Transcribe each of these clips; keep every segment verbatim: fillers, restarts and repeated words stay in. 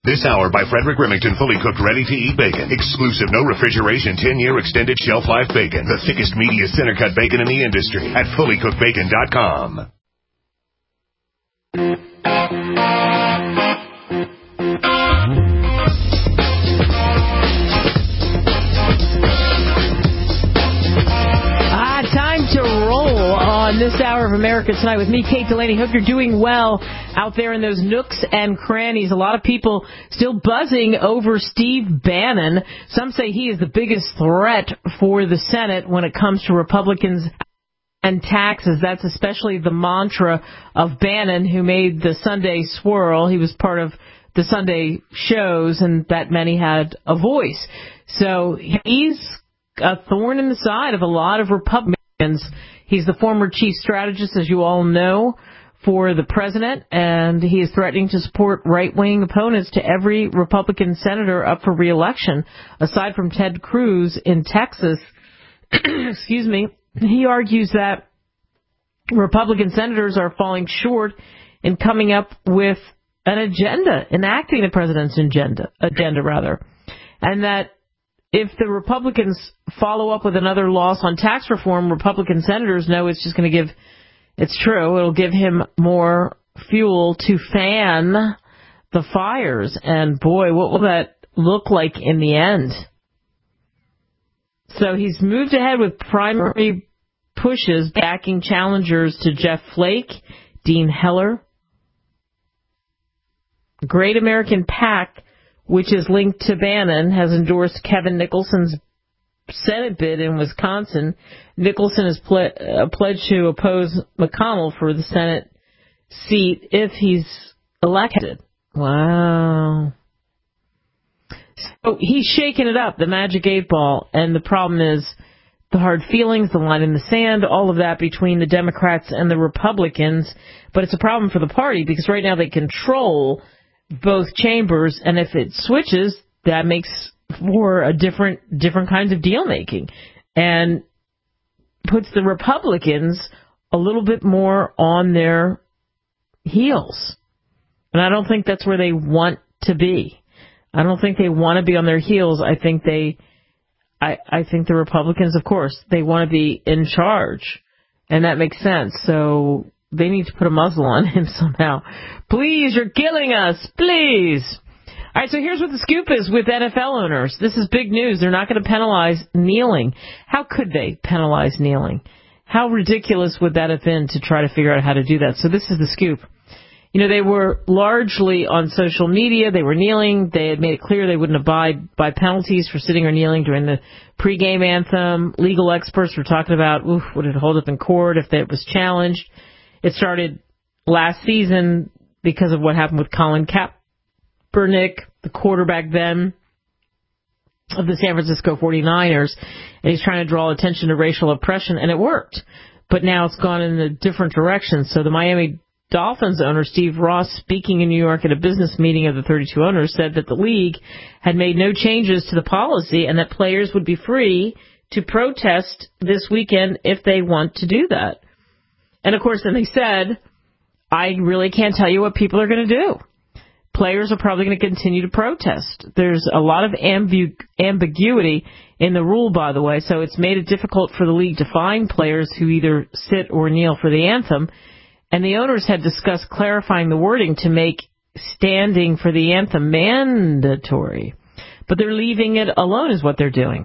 This hour by Frederick Remington, fully cooked, ready-to-eat bacon. Exclusive, no refrigeration, ten-year extended shelf life bacon. The thickest, meatiest, center-cut bacon in the industry at fully cooked bacon dot com. Ah, time to roll on this hour of America Tonight with me, Kate Delaney. Hope you're doing well out there in those nooks and crannies. A lot of people still buzzing over Steve Bannon. Some say he is the biggest threat for the Senate when it comes to Republicans and taxes. That's especially the mantra of Bannon, who made the Sunday swirl. He was part of the Sunday shows, and that many had a voice. So he's a thorn in the side of a lot of Republicans. He's the former chief strategist, as you all know, for the president, and he is threatening to support right-wing opponents to every Republican senator up for re-election. Aside from Ted Cruz in Texas, excuse me, he argues that Republican senators are falling short in coming up with an agenda, enacting the president's agenda, agenda rather, and that if the Republicans follow up with another loss on tax reform, Republican senators know it's just going to give, it's true, it'll give him more fuel to fan the fires. And boy, what will that look like in the end? So he's moved ahead with primary pushes, backing challengers to Jeff Flake, Dean Heller, Great American PAC, which is linked to Bannon, has endorsed Kevin Nicholson's Senate bid in Wisconsin. Nicholson has ple- uh, pledged to oppose McConnell for the Senate seat if he's elected. Wow. So he's shaking it up, the magic eight ball, and the problem is the hard feelings, the line in the sand, all of that between the Democrats and the Republicans. But it's a problem for the party because right now they control both chambers, and if it switches, that makes for a different different kinds of deal making and puts the Republicans a little bit more on their heels. And I don't think that's where they want to be. I don't think they want to be on their heels. I think they I, I think the Republicans, of course, they want to be in charge, and that makes sense. So they need to put a muzzle on him somehow. Please, you're killing us. Please. All right, so here's what the scoop is with N F L owners. This is big news. They're not going to penalize kneeling. How could they penalize kneeling? How ridiculous would that have been to try to figure out how to do that? So this is the scoop. You know, they were largely on social media. They were kneeling. They had made it clear they wouldn't abide by penalties for sitting or kneeling during the pregame anthem. Legal experts were talking about, oof, would it hold up in court if it was challenged? It started last season because of what happened with Colin Kaepernick, the quarterback then of the San Francisco forty-niners, and he's trying to draw attention to racial oppression, and it worked. But now it's gone in a different direction. So the Miami Dolphins owner, Steve Ross, speaking in New York at a business meeting of the thirty-two owners, said that the league had made no changes to the policy and that players would be free to protest this weekend if they want to do that. And, of course, then they said, I really can't tell you what people are going to do. Players are probably going to continue to protest. There's a lot of ambu- ambiguity in the rule, by the way, so it's made it difficult for the league to find players who either sit or kneel for the anthem. And the owners had discussed clarifying the wording to make standing for the anthem mandatory. But they're leaving it alone is what they're doing.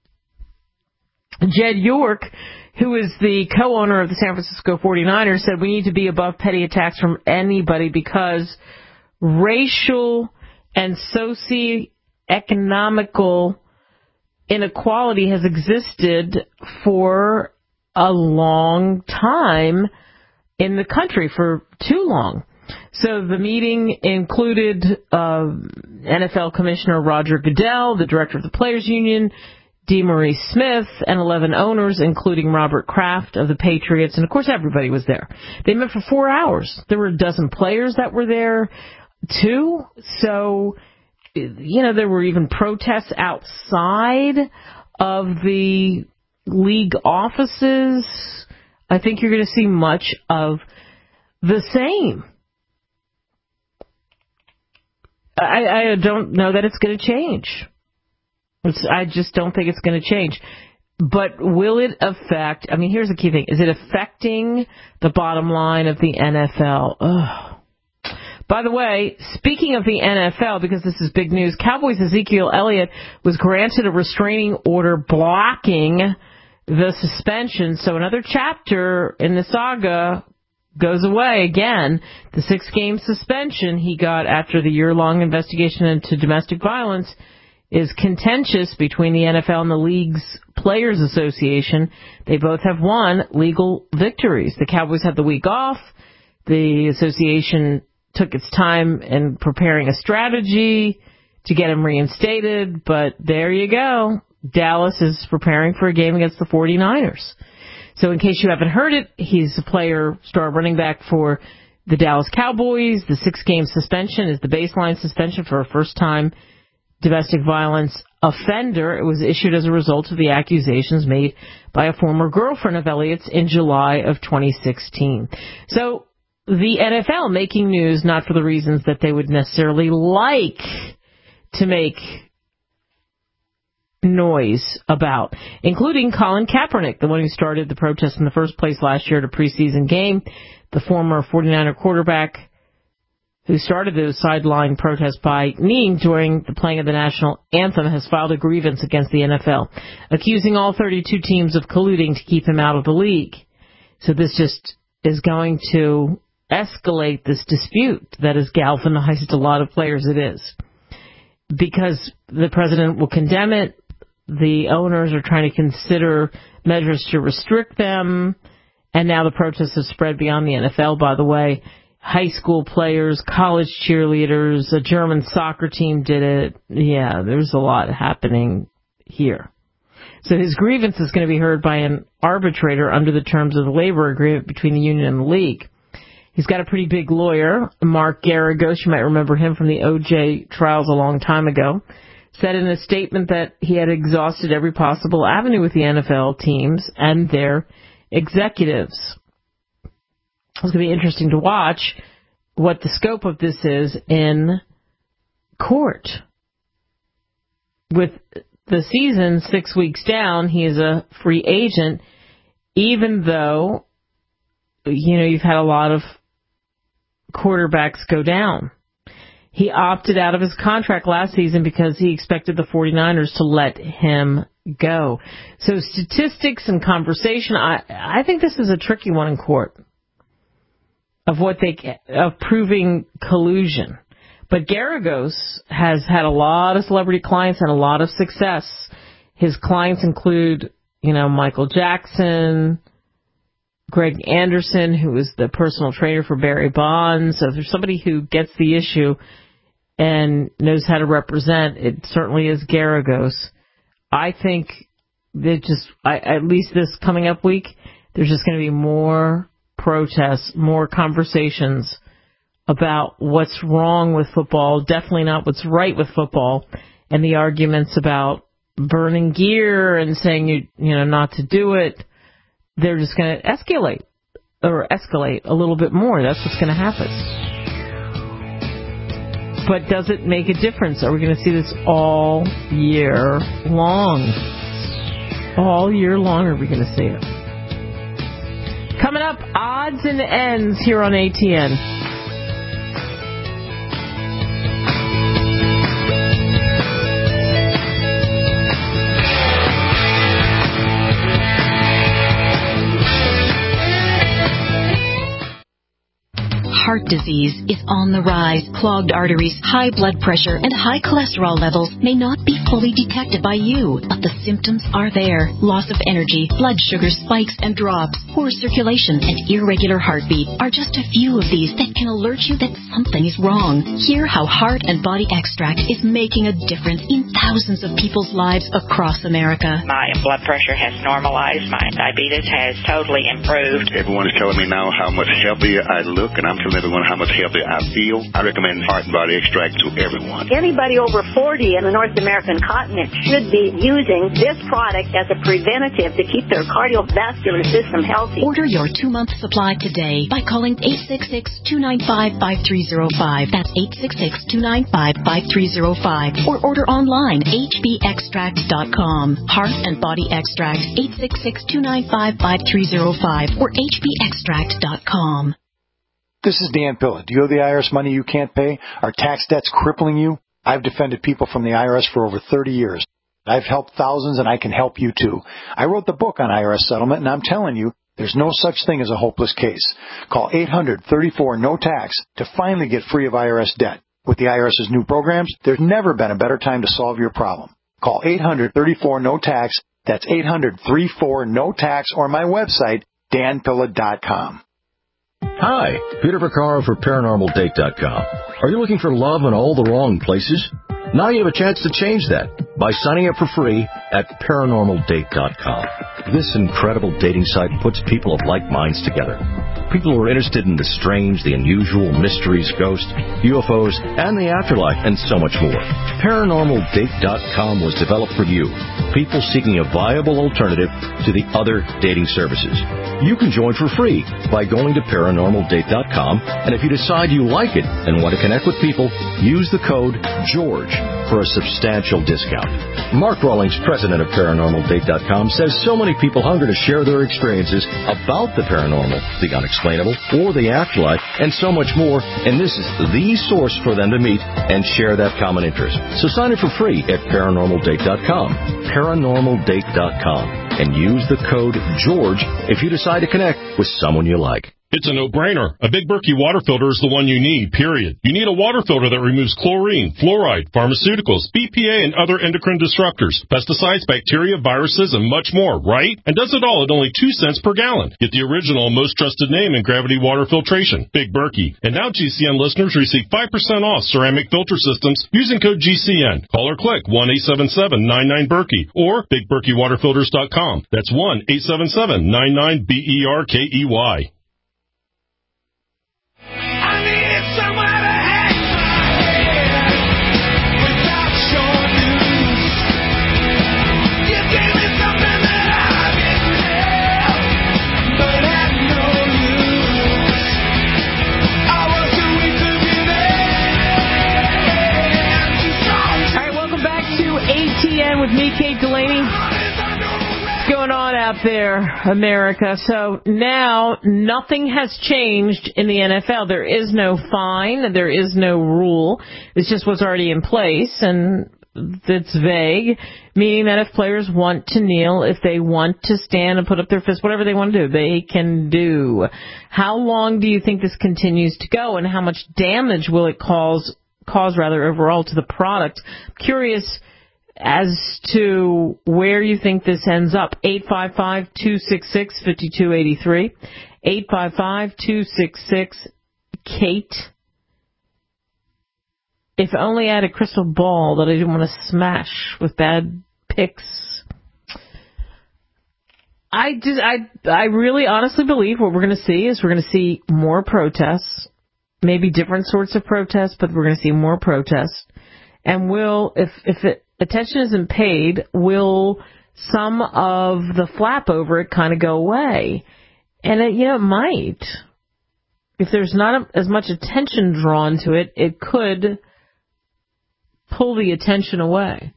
Jed York, who is the co-owner of the San Francisco forty-niners, said we need to be above petty attacks from anybody because racial and socioeconomical inequality has existed for a long time in the country, for too long. So the meeting included uh, N F L Commissioner Roger Goodell, the director of the Players Union, DeMaurice Smith, and eleven owners, including Robert Kraft of the Patriots. And, of course, everybody was there. They met for four hours. There were a dozen players that were there, too. So, you know, there were even protests outside of the league offices. I think you're going to see much of the same. I, I don't know that it's going to change. It's, I just don't think it's going to change. But will it affect, I mean, here's the key thing. Is it affecting the bottom line of the N F L? Ugh. By the way, speaking of the N F L, because this is big news, Cowboys' Ezekiel Elliott was granted a restraining order blocking the suspension. So another chapter in the saga goes away again. The six-game suspension he got after the year-long investigation into domestic violence is contentious between the N F L and the league's Players Association. They both have won legal victories. The Cowboys had the week off. The association took its time in preparing a strategy to get him reinstated, but there you go. Dallas is preparing for a game against the forty-niners. So in case you haven't heard it, he's a player, star running back for the Dallas Cowboys. The six-game suspension is the baseline suspension for a first-time domestic violence offender. It was issued as a result of the accusations made by a former girlfriend of Elliott's in July of twenty sixteen. So the N F L making news not for the reasons that they would necessarily like to make noise about, including Colin Kaepernick, the one who started the protest in the first place last year at a preseason game. The former forty-niner quarterback who started those sideline protests by kneeling during the playing of the national anthem, has filed a grievance against the N F L, accusing all thirty-two teams of colluding to keep him out of the league. So this just is going to escalate this dispute that has galvanized a lot of players. It is. Because the president will condemn it, the owners are trying to consider measures to restrict them, and now the protests have spread beyond the N F L, by the way. High school players, college cheerleaders, a German soccer team did it. Yeah, there's a lot happening here. So his grievance is going to be heard by an arbitrator under the terms of the labor agreement between the union and the league. He's got a pretty big lawyer, Mark Garagos. You might remember him from the O J trials a long time ago. Said in a statement that he had exhausted every possible avenue with the N F L teams and their executives. It's going to be interesting to watch what the scope of this is in court. With the season six weeks down, he is a free agent, even though, you know, you've had a lot of quarterbacks go down. He opted out of his contract last season because he expected the forty-niners to let him go. So statistics and conversation, I, I think this is a tricky one in court. Of what they of proving collusion. But Garagos has had a lot of celebrity clients and a lot of success. His clients include, you know, Michael Jackson, Greg Anderson, who was the personal trainer for Barry Bonds. So if there's somebody who gets the issue and knows how to represent, it certainly is Garagos. I think that just, I, at least this coming up week, there's just going to be more protests, more conversations about what's wrong with football, definitely not what's right with football, and the arguments about burning gear and saying you you know not to do it. They're just going to escalate or escalate a little bit more. That's what's going to happen. But does it make a difference? Are we going to see this all year long? All year long are we going to see it? Coming up, odds and ends here on A T N. Heart disease is on the rise. Clogged arteries, high blood pressure, and high cholesterol levels may not be fully detected by you, but the symptoms are there. Loss of energy, blood sugar spikes and drops, poor circulation, and irregular heartbeat are just a few of these that can alert you that something is wrong. Hear how Heart and Body Extract is making a difference in thousands of people's lives across America. My blood pressure has normalized. My diabetes has totally improved. Everyone is telling me now how much healthier I look, and I'm feeling a everyone how much healthier I feel, I recommend Heart and Body Extract to everyone. Anybody over forty in the North American continent should be using this product as a preventative to keep their cardiovascular system healthy. Order your two-month supply today by calling eight six six, two nine five, five three zero five. That's eight six six, two nine five, five three zero five. Or order online, h b extract dot com. Heart and Body Extract, eight six six, two nine five, five three zero five or h b extract dot com. This is Dan Pilla. Do you owe the I R S money you can't pay? Are tax debts crippling you? I've defended people from the I R S for over thirty years. I've helped thousands, and I can help you, too. I wrote the book on I R S settlement, and I'm telling you, there's no such thing as a hopeless case. Call eight hundred, thirty-four, no tax to finally get free of I R S debt. With the IRS's new programs, there's never been a better time to solve your problem. Call eight hundred, thirty-four, no tax. That's eight hundred, thirty-four, no tax, or my website, dan pilla dot com. Hi, Peter Vaccaro for paranormal date dot com. Are you looking for love in all the wrong places? Now you have a chance to change that by signing up for free at paranormal date dot com. This incredible dating site puts people of like minds together. People who are interested in the strange, the unusual, mysteries, ghosts, U F Os, and the afterlife, and so much more. paranormal date dot com was developed for you, people seeking a viable alternative to the other dating services. You can join for free by going to paranormal date dot com, and if you decide you like it and want to connect with people, use the code GEORGE for a substantial discount. Mark Rawlings, president of paranormal date dot com, says so many people hunger to share their experiences about the paranormal, the unexplainable, or the afterlife, and so much more, and this is the source for them to meet and share that common interest. So sign up for free at paranormal date dot com, paranormal date dot com, and use the code GEORGE if you decide to connect with someone you like. It's a no-brainer. A Big Berkey water filter is the one you need, period. You need a water filter that removes chlorine, fluoride, pharmaceuticals, B P A, and other endocrine disruptors, pesticides, bacteria, viruses, and much more, right? And does it all at only two cents per gallon. Get the original, most trusted name in gravity water filtration, Big Berkey. And now G C N listeners receive five percent off ceramic filter systems using code G C N. Call or click one eight seven seven, nine nine, Berkey or big berkey water filters dot com. That's one eight seven seven, nine nine, B E R K E Y. With me, Kate Delaney. What's going on out there, America? So now nothing has changed in the N F L. There is no fine. There is no rule. It's just what's already in place, and it's vague, meaning that if players want to kneel, if they want to stand and put up their fist, whatever they want to do, they can do. How long do you think this continues to go, and how much damage will it cause, cause rather, overall to the product? Curious as to where you think this ends up. eight five five, two six six, five two eight three. eight five five, two six six, Kate. If only I had a crystal ball that I didn't want to smash with bad picks. I just, I, I really honestly believe what we're going to see is we're going to see more protests, maybe different sorts of protests, but we're going to see more protests. And will, if, if it, attention isn't paid, will some of the flap over it kind of go away? And it, you know, it might. If there's not a, as much attention drawn to it, it could pull the attention away.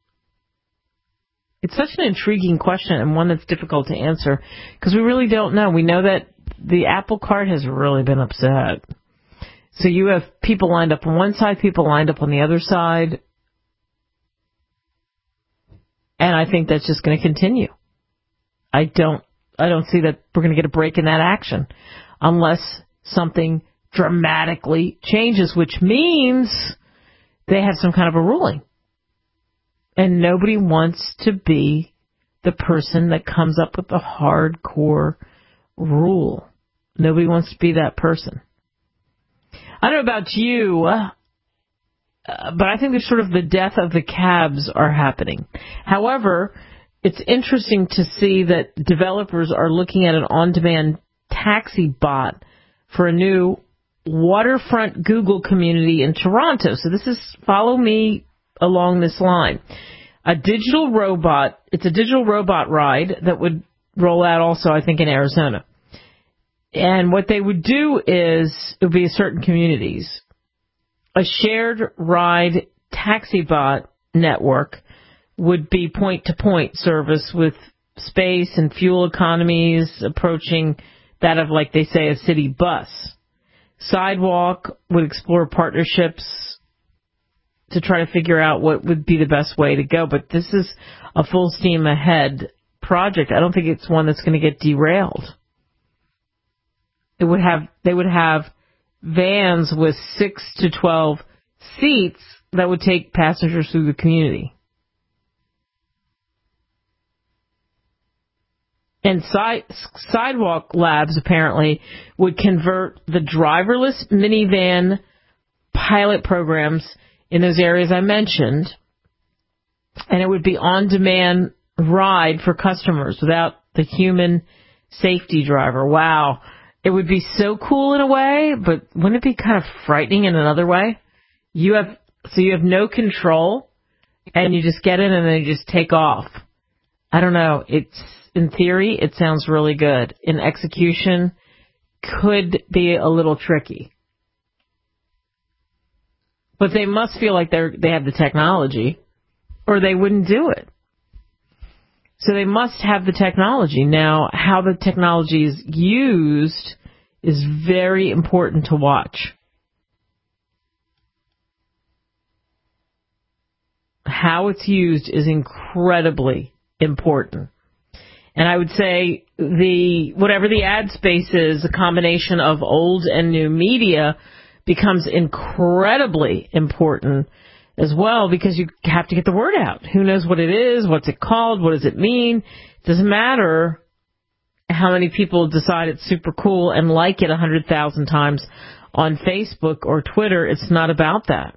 It's such an intriguing question and one that's difficult to answer because we really don't know. We know that the apple cart has really been upset. So you have people lined up on one side, people lined up on the other side. And I think that's just going to continue. I don't, I don't see that we're going to get a break in that action unless something dramatically changes, which means they have some kind of a ruling. And nobody wants to be the person that comes up with the hardcore rule. Nobody wants to be that person. I don't know about you, uh, but I think there's sort of the death of the cabs are happening. However, it's interesting to see that developers are looking at an on-demand taxi bot for a new waterfront Google community in Toronto. So this is, follow me along this line. A digital robot, it's a digital robot ride that would roll out also, I think, in Arizona. And what they would do is, it would be certain communities, a shared ride taxi bot network would be point-to-point service with space and fuel economies approaching that of, like they say, a city bus. Sidewalk would explore partnerships to try to figure out what would be the best way to go. But this is a full steam ahead project. I don't think it's one that's going to get derailed. It would have, they would have vans with six to twelve seats that would take passengers through the community. And side, Sidewalk Labs apparently would convert the driverless minivan pilot programs in those areas I mentioned, and it would be on-demand ride for customers without the human safety driver. Wow. It would be so cool in a way, but wouldn't it be kind of frightening in another way? You have, so you have no control, and you just get in and then you just take off. I don't know. It's, in theory, it sounds really good. In execution, could be a little tricky. But they must feel like they're, they have the technology, or they wouldn't do it. So they must have the technology. Now, how the technology is used is very important to watch. How it's used is incredibly important. And I would say the whatever the ad space is, a combination of old and new media becomes incredibly important as well, because you have to get the word out. Who knows what it is? What's it called? What does it mean? It doesn't matter how many people decide it's super cool and like it one hundred thousand times on Facebook or Twitter. It's not about that.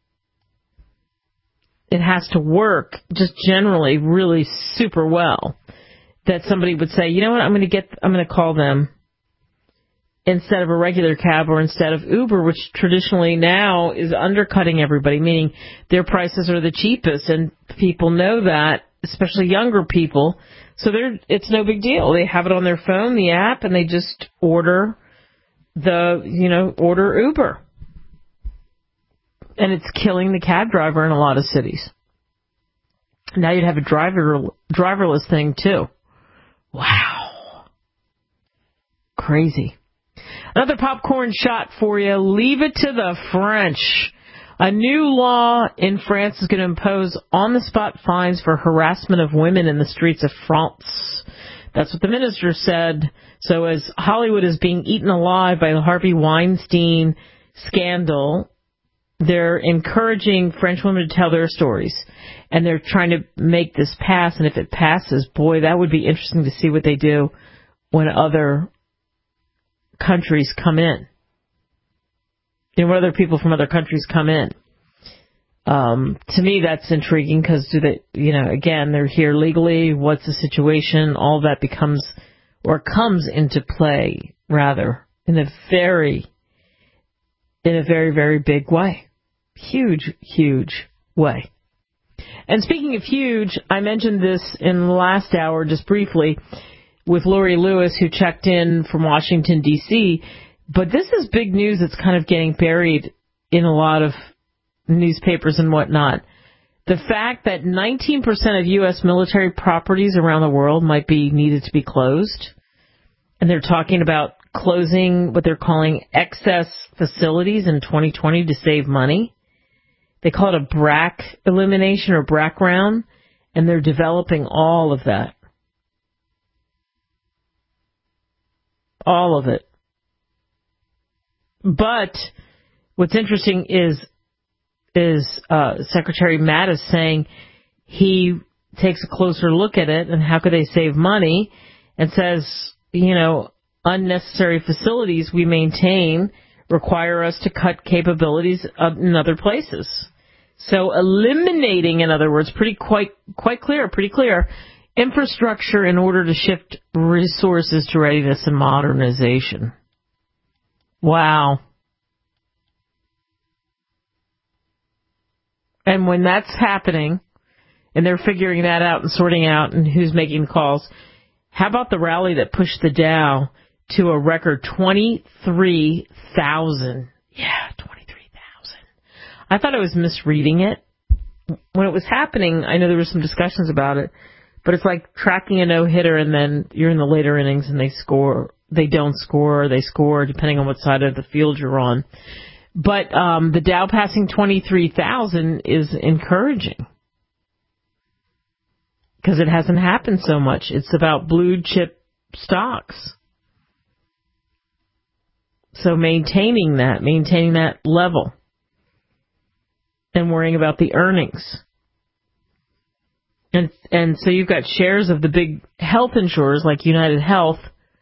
It has to work just generally really super well. That somebody would say, you know what, I'm going to get, I'm going to call them instead of a regular cab or instead of Uber, which traditionally now is undercutting everybody, meaning their prices are the cheapest, and people know that, especially younger people. So they're, it's no big deal. They have it on their phone, the app, and they just order the, you know, order Uber. And it's killing the cab driver in a lot of cities. Now you'd have a driver driverless thing too. Wow. Crazy. Another popcorn shot for you. Leave it to the French. A new law in France is going to impose on-the-spot fines for harassment of women in the streets of France. That's what the minister said. So as Hollywood is being eaten alive by the Harvey Weinstein scandal, they're encouraging French women to tell their stories. And they're trying to make this pass. And if it passes, boy, that would be interesting to see what they do when other countries come in. You know, when other people from other countries come in. Um, to me, that's intriguing because, do they, you know, again, they're here legally. What's the situation? All that becomes, or comes into play, rather, in a very, in a very, very big way. Huge, huge way. And speaking of huge, I mentioned this in the last hour just briefly with Lori Lewis, who checked in from Washington, D C, but this is big news that's kind of getting buried in a lot of newspapers and whatnot. The fact that nineteen percent of U S military properties around the world might be needed to be closed, and they're talking about closing what they're calling excess facilities in twenty twenty to save money. They call it a BRAC elimination or BRAC round, and they're developing all of that. All of it. But what's interesting is is uh, Secretary Mattis saying he takes a closer look at it and how could they save money, and says, you know, unnecessary facilities we maintain require us to cut capabilities in other places. So eliminating, in other words, pretty quite quite clear, pretty clear, infrastructure in order to shift resources to readiness and modernization. Wow. And when that's happening, and they're figuring that out and sorting out and who's making the calls, how about the rally that pushed the Dow to a record twenty-three thousand? Yeah, twenty-three thousand. I thought I was misreading it. When it was happening, I know there were some discussions about it, but it's like tracking a no-hitter and then you're in the later innings and they score. They don't score or they score, depending on what side of the field you're on. But um, the Dow passing twenty-three thousand is encouraging because it hasn't happened so much. It's about blue chip stocks. So maintaining that, maintaining that level, and worrying about the earnings. And and so you've got shares of the big health insurers like United Health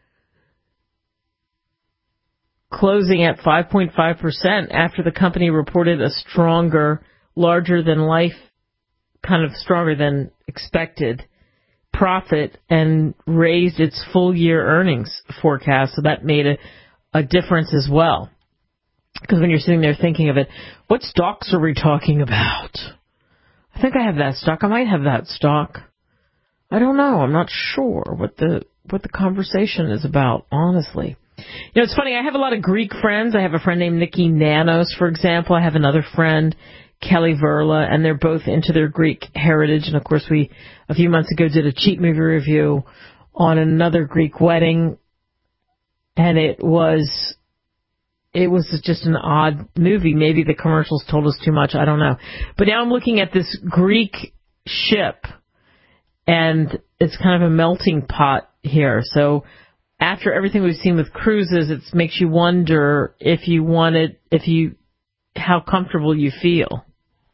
closing at five point five percent after the company reported a stronger, larger than life, kind of stronger than expected profit and raised its full year earnings forecast. So that made a, a difference as well. Because when you're sitting there thinking of it, what stocks are we talking about? I think I have that stock. I might have that stock. I don't know. I'm not sure what the what the conversation is about, honestly. You know, it's funny. I have a lot of Greek friends. I have a friend named Nikki Nanos, for example. I have another friend, Kelly Verla, and they're both into their Greek heritage. And, of course, we, a few months ago, did a cheap movie review on another Greek wedding. And it was... It was just an odd movie. Maybe the commercials told us too much. I don't know. But now I'm looking at this Greek ship, and it's kind of a melting pot here. So after everything we've seen with cruises, it makes you wonder if you wanted, if you, how comfortable you feel.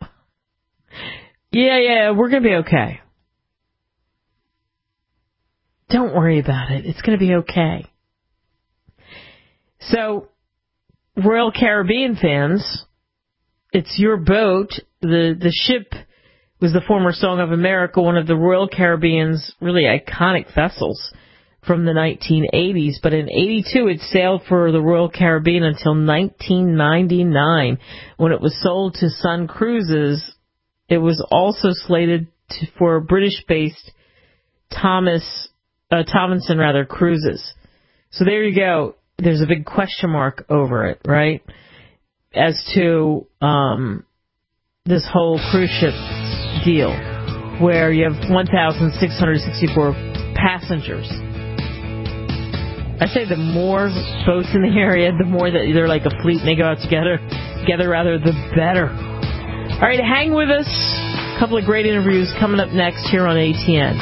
Yeah, yeah, we're going to be okay. Don't worry about it. It's going to be okay. So... Royal Caribbean fans, it's your boat. The the ship was the former Song of America, one of the Royal Caribbean's really iconic vessels from the nineteen eighties. But in eighty-two, it sailed for the Royal Caribbean until nineteen ninety-nine. When it was sold to Sun Cruises, it was also slated to, for British-based Thomas uh, Tomlinson rather Cruises. So there you go. There's a big question mark over it, right? As to um, this whole cruise ship deal, where you have one thousand six hundred sixty-four passengers. I say the more boats in the area, the more that they're like a fleet and they go out together, together rather, the better. All right, hang with us. A couple of great interviews coming up next here on A T N.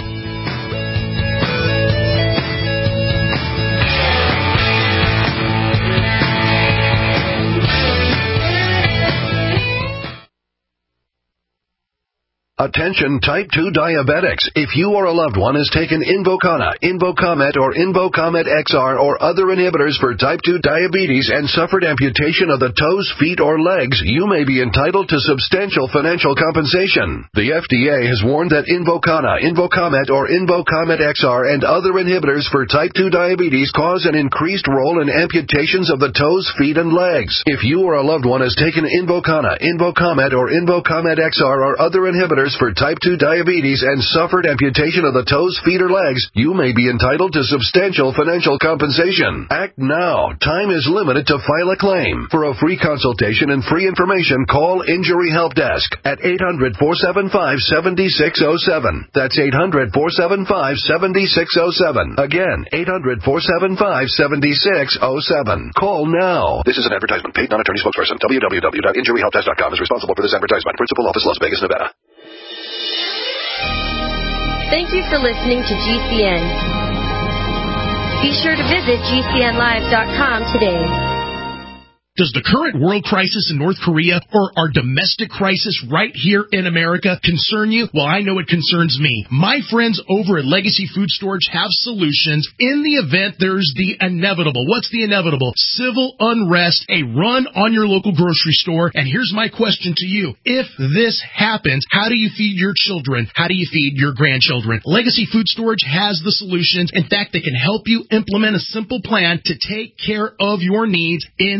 Attention type two diabetics. If you or a loved one has taken Invokana, Invokamet, or Invokamet X R or other inhibitors for type two diabetes and suffered amputation of the toes, feet, or legs, you may be entitled to substantial financial compensation. The F D A has warned that Invokana, Invokamet, or Invokamet X R and other inhibitors for type two diabetes cause an increased role in amputations of the toes, feet, and legs. If you or a loved one has taken Invokana, Invokamet, or Invokamet X R or other inhibitors for type two diabetes and suffered amputation of the toes, feet, or legs, you may be entitled to substantial financial compensation. Act now. Time is limited to file a claim. For a free consultation and free information, call Injury Help Desk at eight hundred, four seven five, seven six zero seven. That's eight hundred, four seven five, seven six zero seven. Again, eight hundred, four seven five, seven six zero seven. Call now. This is an advertisement. Paid non-attorney spokesperson. w w w dot injury help desk dot com is responsible for this advertisement. Principal office, Las Vegas, Nevada. Thank you for listening to G C N. Be sure to visit G C N live dot com today. Does the current world crisis in North Korea or our domestic crisis right here in America concern you? Well, I know it concerns me. My friends over at Legacy Food Storage have solutions in the event there's the inevitable. What's the inevitable? Civil unrest, a run on your local grocery store. And here's my question to you. If this happens, how do you feed your children? How do you feed your grandchildren? Legacy Food Storage has the solutions. In fact, they can help you implement a simple plan to take care of your needs in the event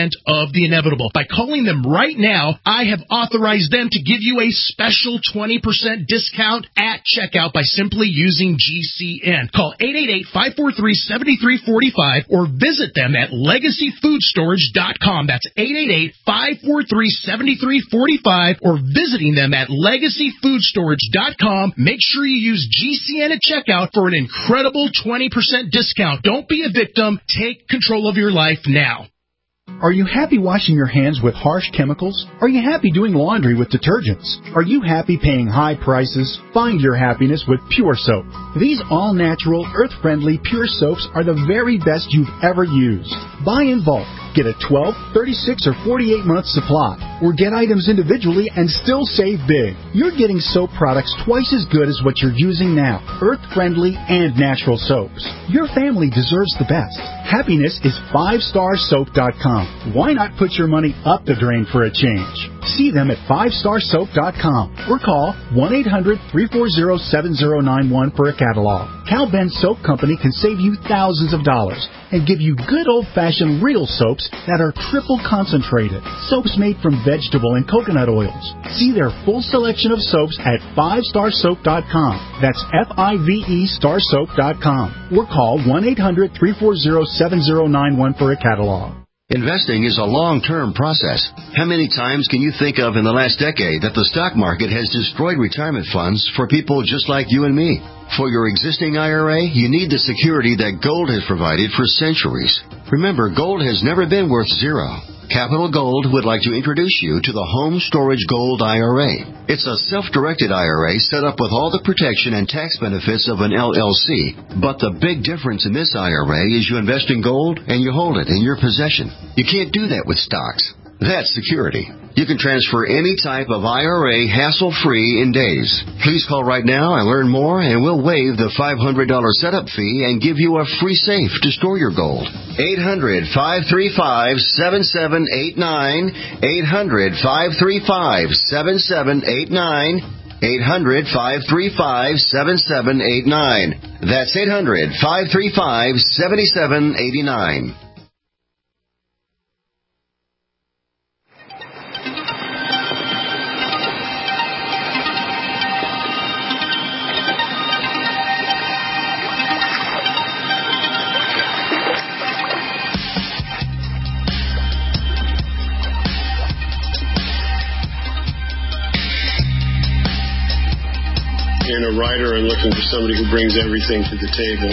percent of the inevitable. By calling them right now, I have authorized them to give you a special twenty percent discount at checkout by simply using G C N. Call eight eight eight, five four three, seven three four five or visit them at legacy food storage dot com. That's eight eight eight, five four three, seven three four five or visiting them at legacy food storage dot com. Make sure you use G C N at checkout for an incredible twenty percent discount. Don't be a victim. Take control of your life now. Are you happy washing your hands with harsh chemicals? Are you happy doing laundry with detergents? Are you happy paying high prices? Find your happiness with Pure Soap. These all-natural, earth-friendly Pure Soaps are the very best you've ever used. Buy in bulk. Get a twelve, thirty-six, or forty-eight month supply. Or get items individually and still save big. You're getting soap products twice as good as what you're using now. Earth-friendly and natural soaps. Your family deserves the best. Happiness is five star soap dot com. Why not put your money up the drain for a change? See them at five star soap dot com or call one eight hundred, three four zero, seven zero nine one for a catalog. Cal Ben Soap Company can save you thousands of dollars and give you good old-fashioned real soaps that are triple concentrated. Soaps made from vegetable and coconut oils. See their full selection of soaps at five star soap dot com. That's F I V E star soap dot com. Or call one eight hundred, three four zero, seven zero nine one for a catalog. Investing is a long-term process. How many times can you think of in the last decade that the stock market has destroyed retirement funds for people just like you and me? For your existing I R A, you need the security that gold has provided for centuries. Remember, gold has never been worth zero. Capital Gold would like to introduce you to the Home Storage Gold I R A. It's a self-directed I R A set up with all the protection and tax benefits of an L L C. But the big difference in this I R A is you invest in gold and you hold it in your possession. You can't do that with stocks. That's security. You can transfer any type of I R A hassle-free in days. Please call right now and learn more, and we'll waive the five hundred dollars setup fee and give you a free safe to store your gold. eight hundred, five three five, seven seven eight nine. eight hundred, five three five, seven seven eight nine. eight hundred, five three five, seven seven eight nine. That's eight hundred, five three five, seven seven eight nine. A writer and looking for somebody who brings everything to the table.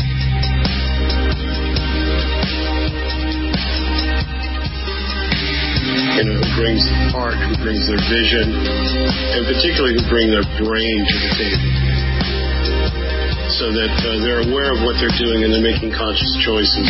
You know, who brings art, who brings their vision, and particularly who bring their brain to the table. So that uh, they're aware of what they're doing and they're making conscious choices.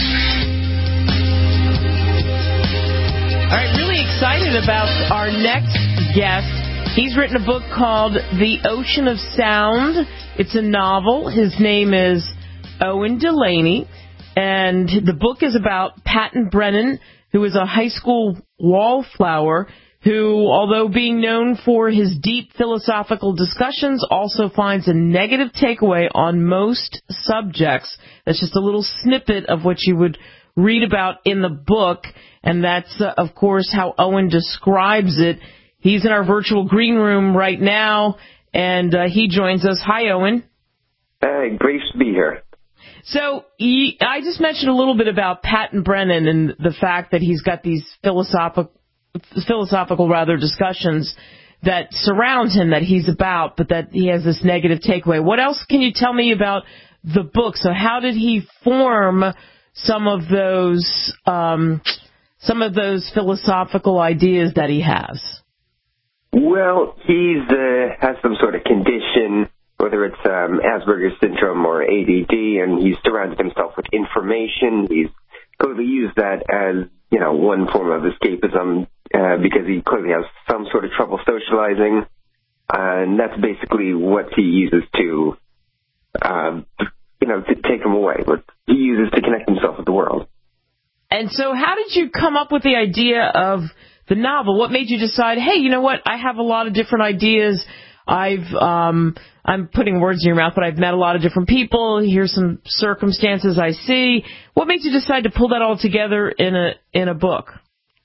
All right, really excited about our next guest. He's written a book called The Ocean of Sound. It's a novel. His name is Owen Delaney. And the book is about Patton Brennan, who is a high school wallflower who, although being known for his deep philosophical discussions, also finds a negative takeaway on most subjects. That's just a little snippet of what you would read about in the book. And that's, uh, of course, how Owen describes it. He's in our virtual green room right now, and uh, he joins us. Hi, Owen. Hey, great to be here. So he, I just mentioned a little bit about Patton Brennan and the fact that he's got these philosophical, philosophical rather discussions that surround him that he's about, but that he has this negative takeaway. What else can you tell me about the book? So how did he form some of those um, some of those philosophical ideas that he has? Well, he's uh, has some sort of condition, whether it's um, Asperger's syndrome or A D D, and he's surrounded himself with information. He's clearly used that as, you know, one form of escapism uh, because he clearly has some sort of trouble socializing, uh, and that's basically what he uses to, uh, you know, to take him away. What he uses to connect himself with the world. And so, how did you come up with the idea of the novel? What made you decide, hey, you know what, I have a lot of different ideas. I've, um, I'm putting words in your mouth, but I've met a lot of different people. Here's some circumstances I see. What made you decide to pull that all together in a in a book?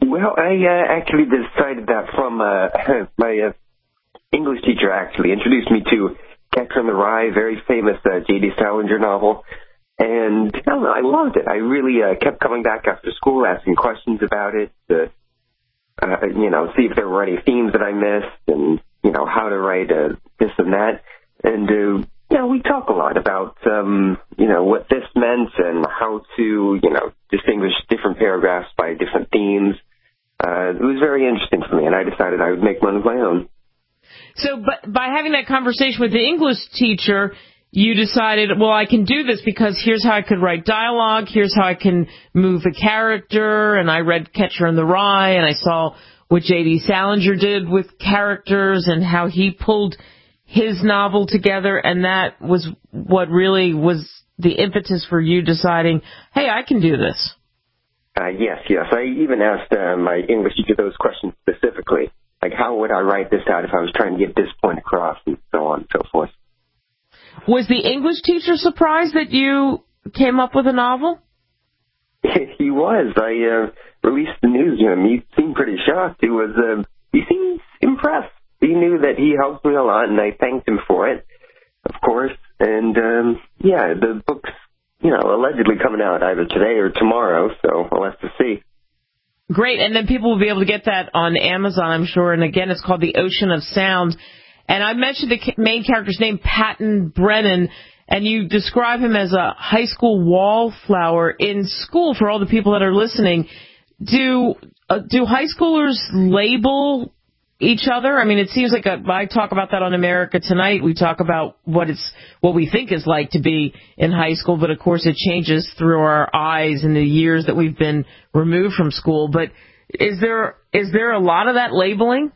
Well, I uh, actually decided that from uh, my uh, English teacher actually introduced me to Catcher in the Rye, very famous uh, J D Salinger novel. And I don't know, I loved it. I really uh, kept coming back after school, asking questions about it, to, uh, you know, see if there were any themes that I missed and, you know, how to write uh, this and that. And, uh, you know, we talk a lot about, um, you know, what this meant and how to, you know, distinguish different paragraphs by different themes. Uh, it was very interesting for me, and I decided I would make one of my own. So but by having that conversation with the English teacher, you decided, well, I can do this because here's how I could write dialogue, here's how I can move a character, and I read Catcher in the Rye, and I saw what J D Salinger did with characters and how he pulled his novel together, and that was what really was the impetus for you deciding, hey, I can do this. Uh, yes, yes. I even asked uh, my English teacher those questions specifically, like how would I write this out if I was trying to get this point across, and so on and so forth. Was the English teacher surprised that you came up with a novel? He was. I uh, released the news to him. He seemed pretty shocked. He was. Uh, he seemed impressed. He knew that he helped me a lot, and I thanked him for it, of course. And um, yeah, the book's, you know, allegedly coming out either today or tomorrow, so we'll have to see. Great, and then people will be able to get that on Amazon, I'm sure. And again, it's called The Ocean of Sound. And I mentioned the main character's name, Patton Brennan, and you describe him as a high school wallflower in school. For all the people that are listening, do uh, do high schoolers label each other? I mean, it seems like a, I talk about that on America Tonight. We talk about what it's what we think is like to be in high school, but of course it changes through our eyes in the years that we've been removed from school. But is there is there a lot of that labeling?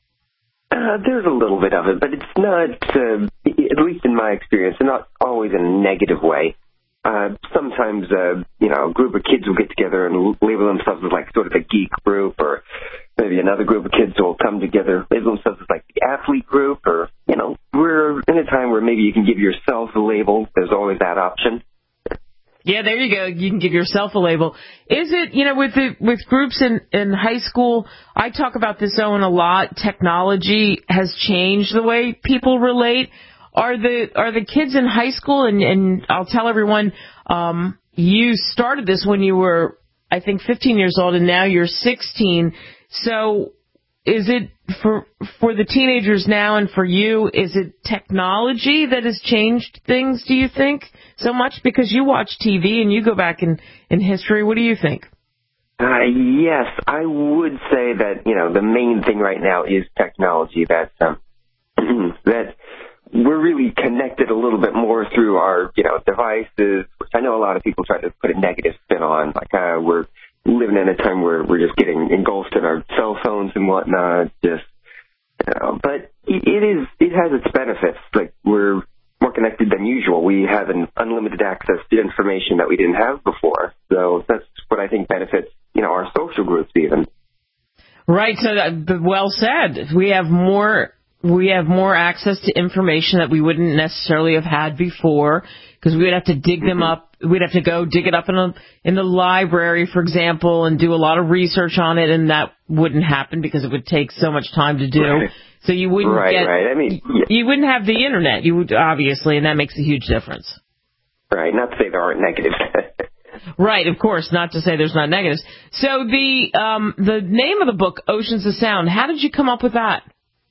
Uh, there's a little bit of it, but it's not, uh, at least in my experience, not always in a negative way. Uh, sometimes, uh, you know, a group of kids will get together and label themselves as like sort of a geek group, or maybe another group of kids will come together, label themselves as like the athlete group, or, you know, we're in a time where maybe you can give yourself a label. There's always that option. Yeah, there you go. You can give yourself a label. Is it, you know, with the, with groups in, in high school, I talk about this, Owen, a lot. Technology has changed the way people relate. Are the are the kids in high school, and, and I'll tell everyone, um, you started this when you were, I think, fifteen years old, and now you're sixteen. So is it for for the teenagers now and for you, is it technology that has changed things, do you think, so much? Because you watch T V and you go back in, in history. What do you think? Uh, yes, I would say that, you know, the main thing right now is technology. That, um, that we're really connected a little bit more through our, you know, devices, which I know a lot of people try to put a negative spin on. Like, uh, we're living in a time where we're just getting engulfed in our cell phones and whatnot. Just, you know, but it is, it has its benefits. Like, we're more connected than usual. We have an unlimited access to information that we didn't have before. So that's what I think benefits, you know, our social groups even. Right. So that, well said. We have more. We have more access to information that we wouldn't necessarily have had before, because we would have to dig them up. We'd have to go dig it up in a, in the library, for example, and do a lot of research on it, and that wouldn't happen because it would take so much time to do. Right. So you wouldn't right, get. Right. I mean, yeah. You wouldn't have the internet. You would, obviously, and that makes a huge difference. Right. Not to say there aren't negatives. Right, of course, not to say there's not negatives. So the um, the name of the book, Oceans of Sound, how did you come up with that?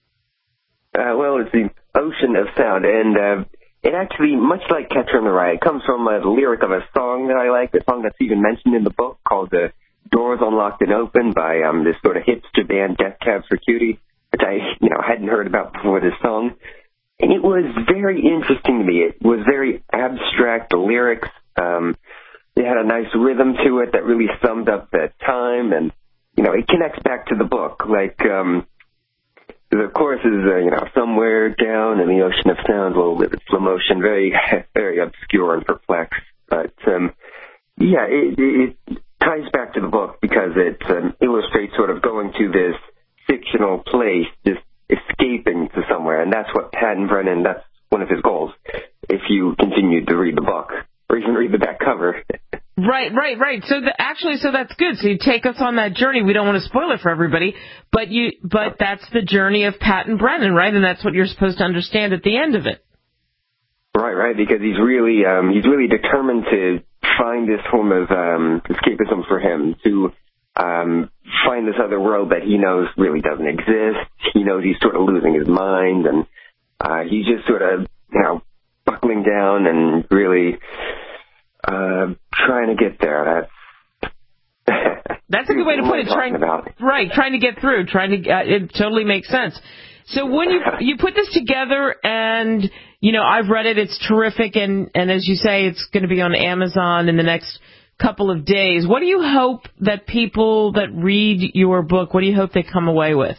Uh, well, it's the Ocean of Sound, and uh, it actually, much like Catcher in the Rye, it comes from a lyric of a song that I like, a song that's even mentioned in the book called uh, Doors Unlocked and Open by um, this sort of hipster band, Death Cab for Cutie, which I, you know, hadn't heard about before this song. And it was very interesting to me. It was very abstract, the lyrics. Um, it had a nice rhythm to it that really summed up that time, and, you know, it connects back to the book, like... Um, The chorus is, uh, you know, somewhere down in the ocean of sound, will live in slow motion, very, very obscure and perplexed. But, um, yeah, it, it ties back to the book because it um, illustrates sort of going to this fictional place, just escaping to somewhere. And that's what Patton Brennan, that's one of his goals, if you continue to read the book, or even read the back cover. Right, right, right. So the, actually, so that's good. So you take us on that journey. We don't want to spoil it for everybody, but you, but that's the journey of Pat and Brennan, right? And that's what you're supposed to understand at the end of it. Right, right. Because he's really, um, he's really determined to find this form of um, escapism for him, to um, find this other world that he knows really doesn't exist. He knows he's sort of losing his mind, and uh, he's just sort of, you know, buckling down and really uh, trying to get there. That's that's a good way to put it. Trying, about. Right, trying to get through. Trying to. Uh, it totally makes sense. So when you you put this together, and you know, I've read it. It's terrific, and and as you say, it's going to be on Amazon in the next couple of days. What do you hope that people that read your book, what do you hope they come away with?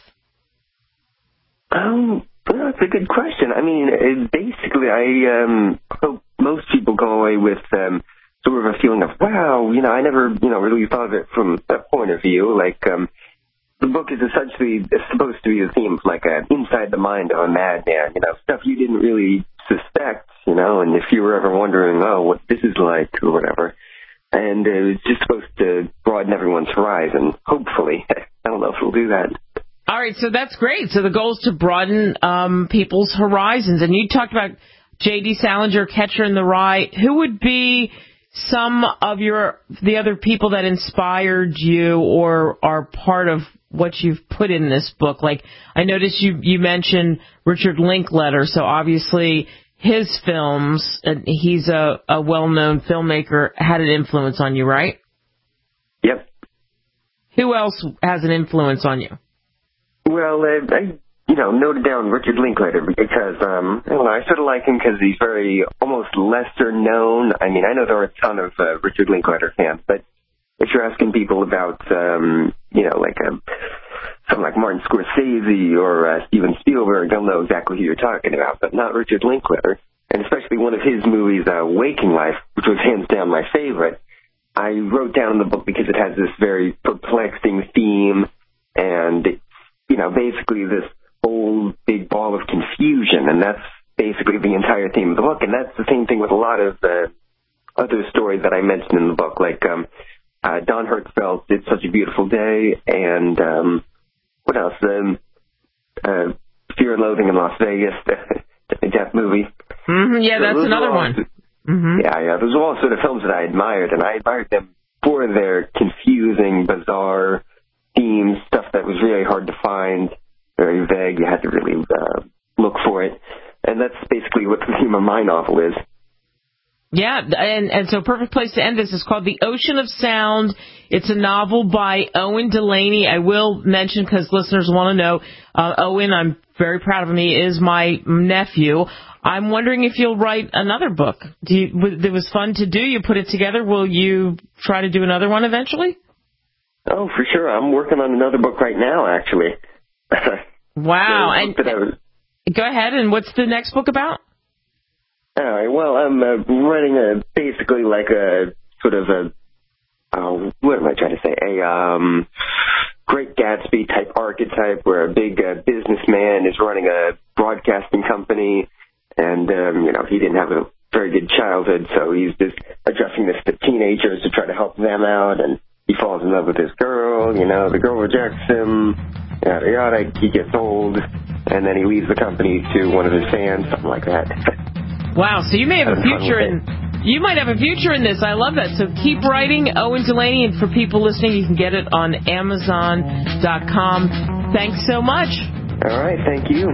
Um, well, that's a good question. I mean, it, basically, I um, hope most people go away with um, sort of a feeling of, wow, you know, I never, you know, really thought of it from that point of view. Like, um, the book is essentially supposed to be the theme of like a inside the mind of a madman, you know, stuff you didn't really suspect, you know, and if you were ever wondering, oh, what this is like or whatever. And it was just supposed to broaden everyone's horizon, hopefully. I don't know if we'll do that. All right, so that's great. So the goal is to broaden um, people's horizons. And you talked about J D. Salinger, Catcher in the Rye. Who would be some of your the other people that inspired you or are part of what you've put in this book? Like, I noticed you, you mentioned Richard Linklater, so obviously his films, and he's a, a well-known filmmaker, had an influence on you, right? Yep. Who else has an influence on you? Well, uh, I, you know, noted down Richard Linklater because, um, I don't know, I sort of like him because he's very, almost lesser known. I mean, I know there are a ton of uh, Richard Linklater fans, but if you're asking people about, um, you know, like a, something like Martin Scorsese or uh, Steven Spielberg, they'll know exactly who you're talking about, but not Richard Linklater. And especially one of his movies, uh, Waking Life, which was hands down my favorite, I wrote down in the book because it has this very perplexing theme, and it's, you know, basically this whole big ball of confusion, and that's basically the entire theme of the book. And that's the same thing with a lot of the other stories that I mentioned in the book, like um, uh, Don Hertzfeldt's It's Such a Beautiful Day, and um, what else? Um, uh, Fear and Loathing in Las Vegas, the death movie. Mm-hmm, yeah, so that's another one. Mm-hmm. Yeah, yeah, those are all sort of films that I admired, and I admired them for their confusing, bizarre themes, stuff that was really hard to find, very vague. You had to really uh, look for it, and that's basically what the theme of my novel is. Yeah, and, and so perfect place to end this is called The Ocean of Sound. It's a novel by Owen Delaney. I will mention, because listeners want to know, uh, Owen, I'm very proud of him. He is my nephew. I'm wondering if you'll write another book. Do you, it was fun to do. You put it together. Will you try to do another one eventually? Oh, for sure. I'm working on another book right now, actually. Wow. And was... Go ahead. And what's the next book about? All right. Well, I'm uh, running a basically like a sort of a uh, what am I trying to say? A um, Great Gatsby type archetype where a big uh, businessman is running a broadcasting company, and um, you know, he didn't have a very good childhood, so he's just addressing this to teenagers to try to help them out, and he falls in love with this girl. You know, the girl rejects him. Yada yada. He gets old, and then he leaves the company to one of his fans, something like that. Wow, so you may have a future in, you might have a future in this. I love that. So keep writing, Owen Delaney, and for people listening, you can get it on Amazon dot com. Thanks so much. All right, thank you.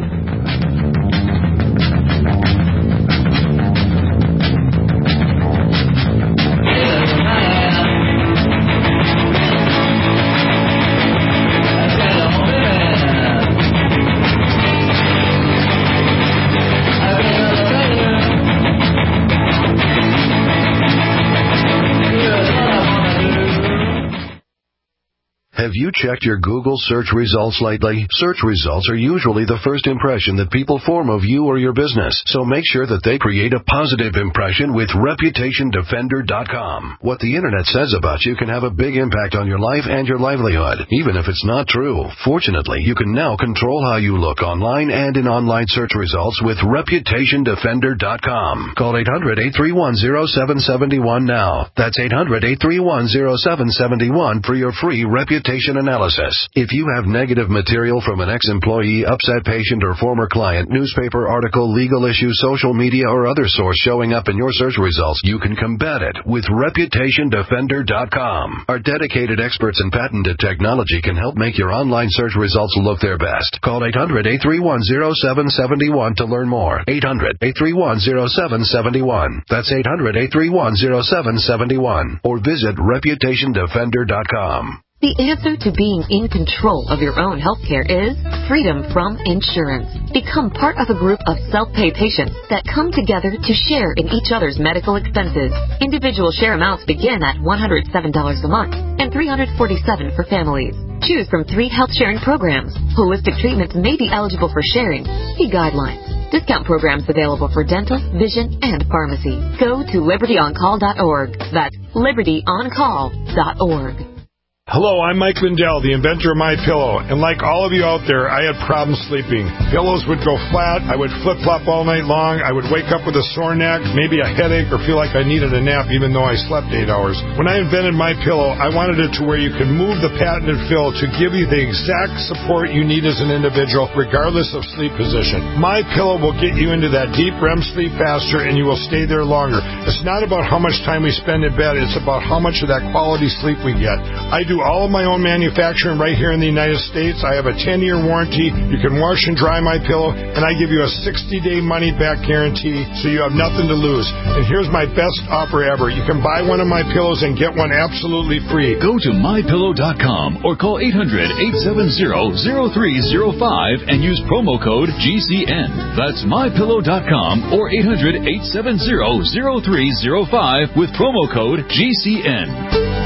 Have you checked your Google search results lately? Search results are usually the first impression that people form of you or your business, so make sure that they create a positive impression with Reputation Defender dot com. What the internet says about you can have a big impact on your life and your livelihood, even if it's not true. Fortunately, you can now control how you look online and in online search results with Reputation Defender dot com. Call eight hundred, eight three one, zero seven seven one now. That's eight hundred, eight three one, zero seven seven one for your free reputation analysis. If you have negative material from an ex-employee, upset patient, or former client, newspaper article, legal issue, social media, or other source showing up in your search results, you can combat it with Reputation Defender dot com. Our dedicated experts in patented technology can help make your online search results look their best. Call eight hundred, eight three one, zero seven seven one to learn more. eight hundred, eight three one, zero seven seven one. That's eight hundred, eight three one, zero seven seven one. Or visit Reputation Defender dot com. The answer to being in control of your own healthcare is freedom from insurance. Become part of a group of self-pay patients that come together to share in each other's medical expenses. Individual share amounts begin at one hundred seven dollars a month and three hundred forty-seven dollars for families. Choose from three health sharing programs. Holistic treatments may be eligible for sharing. See guidelines. Discount programs available for dental, vision, and pharmacy. Go to liberty on call dot org. That's liberty on call dot org. Hello, I'm Mike Lindell, the inventor of MyPillow, and like all of you out there, I had problems sleeping. Pillows would go flat, I would flip-flop all night long, I would wake up with a sore neck, maybe a headache, or feel like I needed a nap even though I slept eight hours. When I invented MyPillow, I wanted it to where you could move the patented fill to give you the exact support you need as an individual, regardless of sleep position. MyPillow will get you into that deep R E M sleep faster, and you will stay there longer. It's not about how much time we spend in bed, it's about how much of that quality sleep we get. I do all of my own manufacturing right here in the United States. I have a ten-year warranty. You can wash and dry my pillow, and I give you a sixty-day money-back guarantee, so you have nothing to lose. And here's my best offer ever. You can buy one of my pillows and get one absolutely free. Go to my pillow dot com or call eight hundred, eight seven zero, zero three zero five and use promo code G C N. That's my pillow dot com or eight hundred, eight seven zero, zero three zero five with promo code G C N.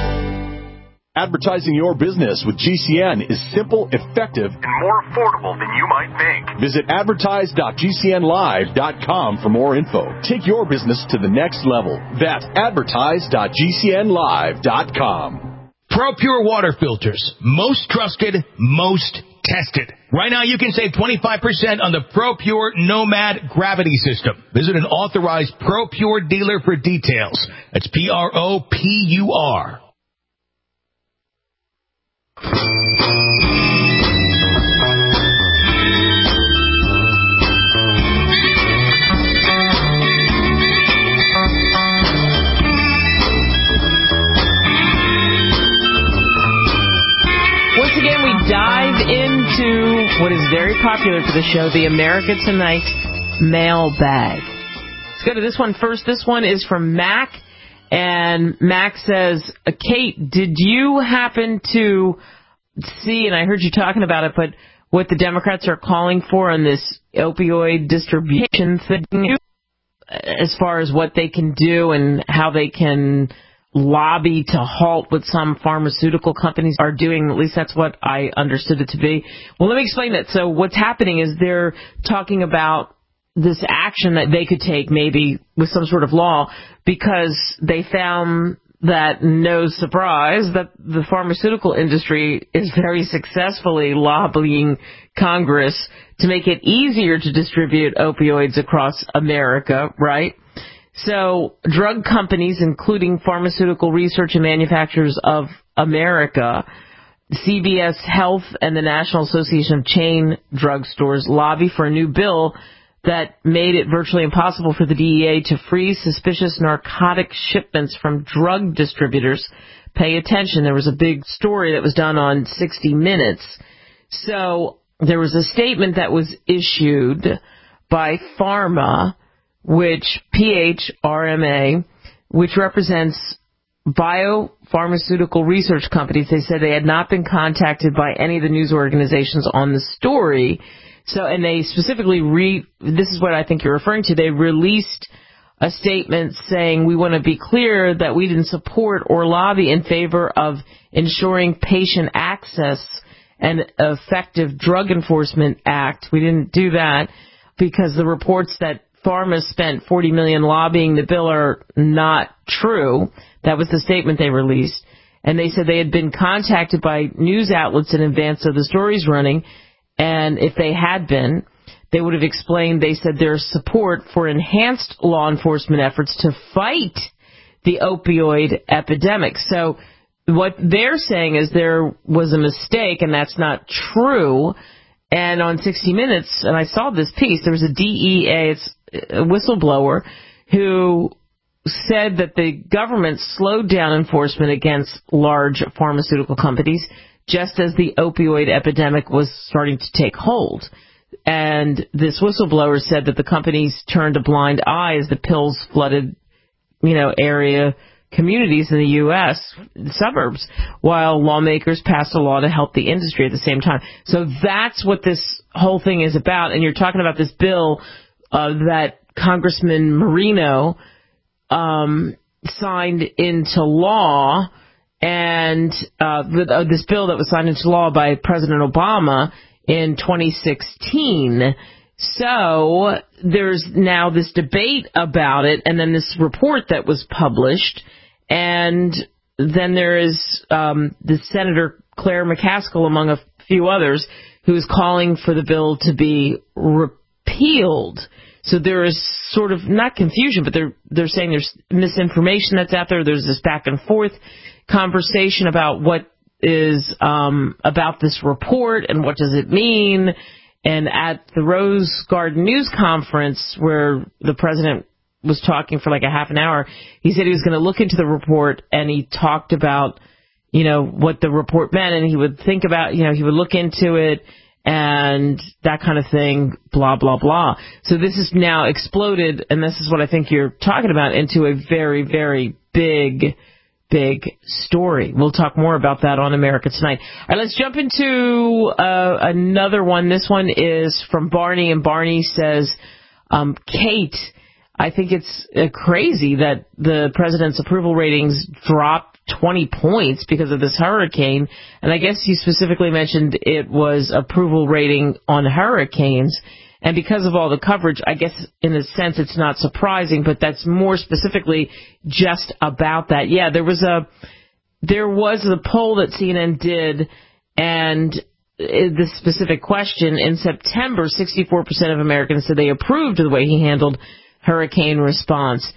Advertising your business with G C N is simple, effective, and more affordable than you might think. Visit advertise dot G C N live dot com for more info. Take your business to the next level. That's advertise dot G C N live dot com. ProPure water filters. Most trusted, most tested. Right now you can save twenty-five percent on the ProPure Nomad Gravity System. Visit an authorized ProPure dealer for details. That's P R O P U R. Once again, we dive into what is very popular for the show, the America Tonight mailbag. Let's go to this one first. This one is from Mac. And Max says, Kate, did you happen to see, and I heard you talking about it, but what the Democrats are calling for on this opioid distribution thing, as far as what they can do and how they can lobby to halt what some pharmaceutical companies are doing? At least that's what I understood it to be. Well, let me explain that. So what's happening is they're talking about this action that they could take, maybe with some sort of law, because they found that, no surprise, that the pharmaceutical industry is very successfully lobbying Congress to make it easier to distribute opioids across America, right? So drug companies, including Pharmaceutical Research and Manufacturers of America, C V S Health, and the National Association of Chain Drugstores, lobby for a new bill that made it virtually impossible for the D E A to freeze suspicious narcotic shipments from drug distributors. Pay attention. There was a big story that was done on sixty minutes. So there was a statement that was issued by PhRMA, which P H R M A, which represents biopharmaceutical research companies. They said they had not been contacted by any of the news organizations on the story. So, and they specifically re, this is what I think you're referring to, they released a statement saying, we want to be clear that we didn't support or lobby in favor of ensuring patient access and effective drug enforcement act. We didn't do that because the reports that pharma spent forty million dollars lobbying the bill are not true. That was the statement they released. And they said they had been contacted by news outlets in advance of the stories running, and if they had been, they would have explained, they said, their support for enhanced law enforcement efforts to fight the opioid epidemic. So what they're saying is there was a mistake, and that's not true. And on sixty minutes, and I saw this piece, there was a D E A, it's a whistleblower, who said that the government slowed down enforcement against large pharmaceutical companies just as the opioid epidemic was starting to take hold. And this whistleblower said that the companies turned a blind eye as the pills flooded, you know, area communities in the U S suburbs, while lawmakers passed a law to help the industry at the same time. So that's what this whole thing is about. And you're talking about this bill uh, that Congressman Marino um, signed into law, and uh, uh, this bill that was signed into law by President Obama in twenty sixteen. So there's now this debate about it, and then this report that was published, and then there is um, the Senator Claire McCaskill, among a few others, who is calling for the bill to be repealed. So there is sort of, not confusion, but they're they're saying there's misinformation that's out there. There's this back and forth conversation about what is um, about this report and what does it mean. And at the Rose Garden News Conference, where the president was talking for like a half an hour, he said he was going to look into the report, and he talked about, you know, what the report meant, and he would think about, you know, he would look into it and that kind of thing, blah, blah, blah. So this is now exploded, and this is what I think you're talking about, into a very, very big big story. We'll talk more about that on America Tonight. All right, let's jump into uh, another one. This one is from Barney, and Barney says, um, Kate, I think it's uh, crazy that the president's approval ratings dropped twenty points because of this hurricane. And I guess you specifically mentioned it was approval rating on hurricanes. And because of all the coverage, I guess in a sense it's not surprising, but that's more specifically just about that. Yeah, there was a there was a poll that C N N did, and this specific question, in September, sixty-four percent of Americans said they approved of the way he handled hurricane response.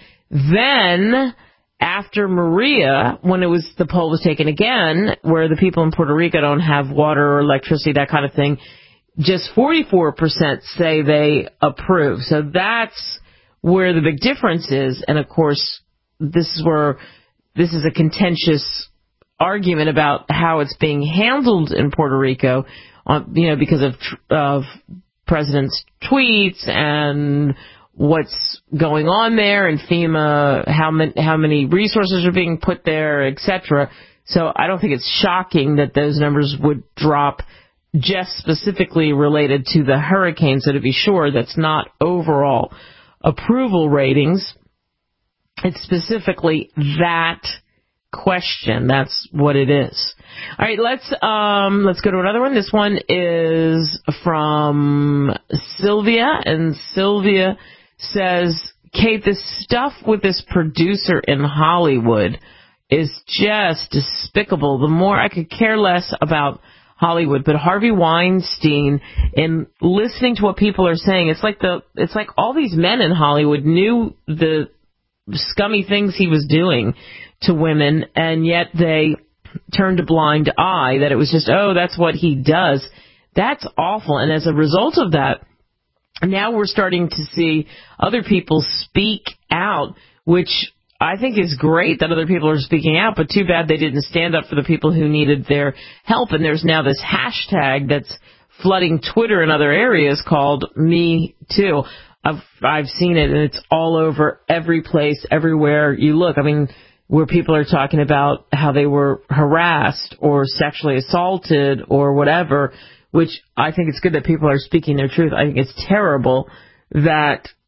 Then, after Maria, when it was the poll was taken again, where the people in Puerto Rico don't have water or electricity, that kind of thing, just forty-four percent say they approve. So that's where the big difference is. And of course, this is where this is a contentious argument about how it's being handled in Puerto Rico, on, you know, because of of president's tweets and what's going on there, and FEMA, how many how many resources are being put there, et cetera. So I don't think it's shocking that those numbers would drop, just specifically related to the hurricane. So to be sure, that's not overall approval ratings. It's specifically that question. That's what it is. All right, let's um, let's go to another one. This one is from Sylvia, and Sylvia says, Kate, this stuff with this producer in Hollywood is just despicable. The more I could care less about Hollywood, but Harvey Weinstein, and listening to what people are saying, it's like the it's like all these men in Hollywood knew the scummy things he was doing to women, and yet they turned a blind eye, that it was just, oh, that's what he does. That's awful. And as a result of that, now we're starting to see other people speak out, which I think is great that other people are speaking out, but too bad they didn't stand up for the people who needed their help. And there's now this hashtag that's flooding Twitter and other areas called Me Too. I've, I've seen it, and it's all over every place, everywhere you look. I mean, where people are talking about how they were harassed or sexually assaulted or whatever, which I think it's good that people are speaking their truth. I think it's terrible that,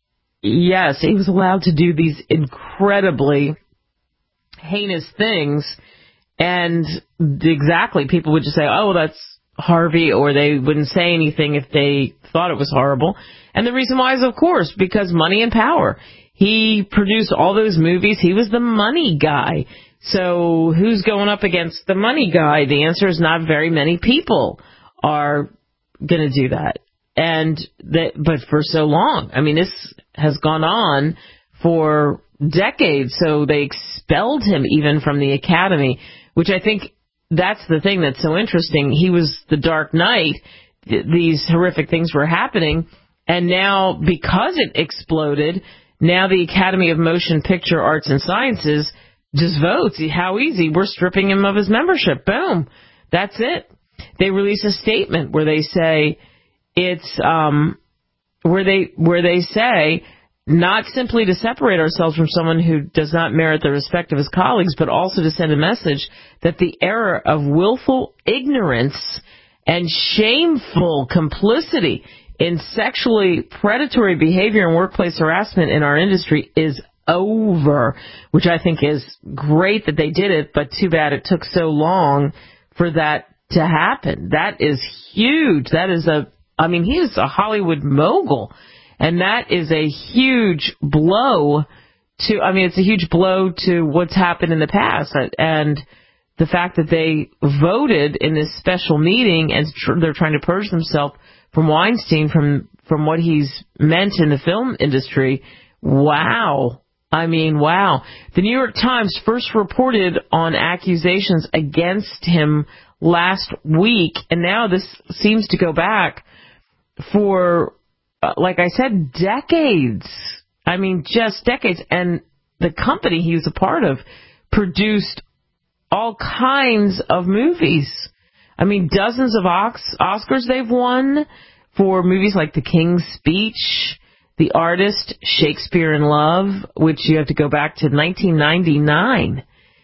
yes, he was allowed to do these incredibly heinous things, and exactly, people would just say, oh, that's Harvey, or they wouldn't say anything if they thought it was horrible. And the reason why is, of course, because money and power. He produced all those movies. He was the money guy. So who's going up against the money guy? The answer is not very many people are going to do that. And that, but for so long, I mean, this has gone on for decades. So they expelled him even from the Academy, which I think that's the thing that's so interesting. He was the Dark Knight. These horrific things were happening. And now, because it exploded, now the Academy of Motion Picture Arts and Sciences just votes. How easy. We're stripping him of his membership. Boom. That's it. They release a statement where they say it's, um, where they, where they say not simply to separate ourselves from someone who does not merit the respect of his colleagues, but also to send a message that the error of willful ignorance and shameful complicity in sexually predatory behavior and workplace harassment in our industry is over, which I think is great that they did it, but too bad it took so long for that to happen. That is huge. That is a, I mean, he is a Hollywood mogul, and that is a huge blow to, I mean, it's a huge blow to what's happened in the past, and the fact that they voted in this special meeting and tr- they're trying to purge themselves from Weinstein, from, from what he's meant in the film industry. Wow. I mean, wow. The New York Times first reported on accusations against him last week, and now this seems to go back for, uh, like I said, decades. I mean, just decades. And the company he was a part of produced all kinds of movies. I mean, dozens of Oscars they've won for movies like The King's Speech, The Artist, Shakespeare in Love, which you have to go back to nineteen ninety-nine.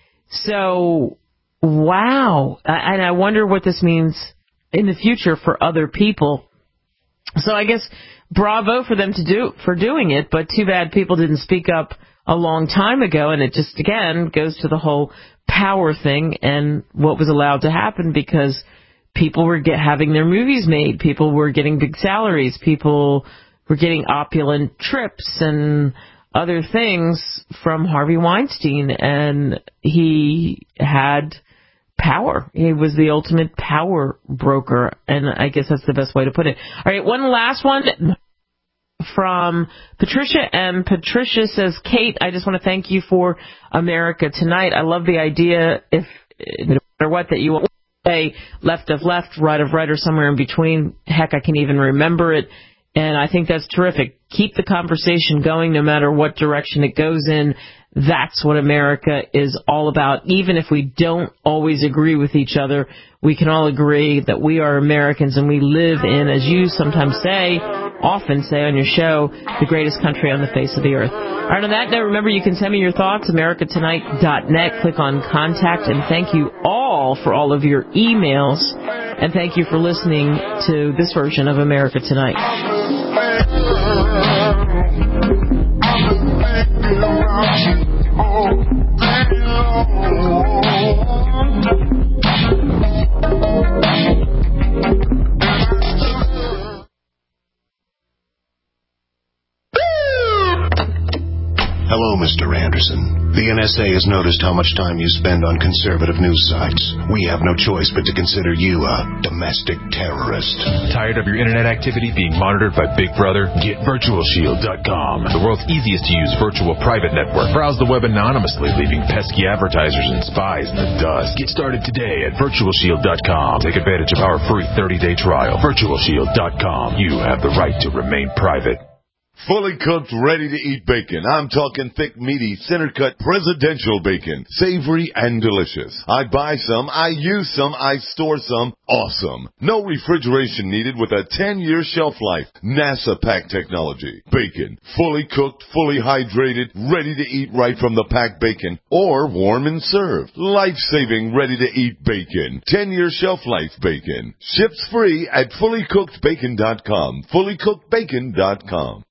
So, wow. And I wonder what this means in the future for other people. So I guess bravo for them to do for doing it, but too bad people didn't speak up a long time ago, and it just, again, goes to the whole power thing and what was allowed to happen because people were get, having their movies made, people were getting big salaries, people were getting opulent trips and other things from Harvey Weinstein, and he had power. He was the ultimate power broker, and I guess that's the best way to put it. All right, one last one from Patricia, and Patricia says, Kate, I just want to thank you for America Tonight. I love the idea, if no matter what, that you will say left of left, right of right, or somewhere in between. Heck, I can even remember it, and I think that's terrific. Keep the conversation going no matter what direction it goes in. That's what America is all about. Even if we don't always agree with each other, we can all agree that we are Americans and we live in, as you sometimes say, often say on your show, the greatest country on the face of the earth. All right, on that note, remember you can send me your thoughts, america tonight dot net. Click on Contact, and thank you all for all of your emails, and thank you for listening to this version of America Tonight. Hello, Mister Anderson. The N S A has noticed how much time you spend on conservative news sites. We have no choice but to consider you a domestic terrorist. Tired of your internet activity being monitored by Big Brother? Get Virtual Shield dot com, the world's easiest to use virtual private network. Browse the web anonymously, leaving pesky advertisers and spies in the dust. Get started today at Virtual Shield dot com. Take advantage of our free thirty-day trial. Virtual Shield dot com. You have the right to remain private. Fully cooked, ready-to-eat bacon. I'm talking thick, meaty, center-cut presidential bacon. Savory and delicious. I buy some, I use some, I store some. Awesome. No refrigeration needed with a ten-year shelf life. NASA pack technology. Bacon. Fully cooked, fully hydrated, ready to eat right from the packed bacon. Or warm and served. Life-saving, ready-to-eat bacon. ten-year shelf life bacon. Ships free at fully cooked bacon dot com. fully cooked bacon dot com.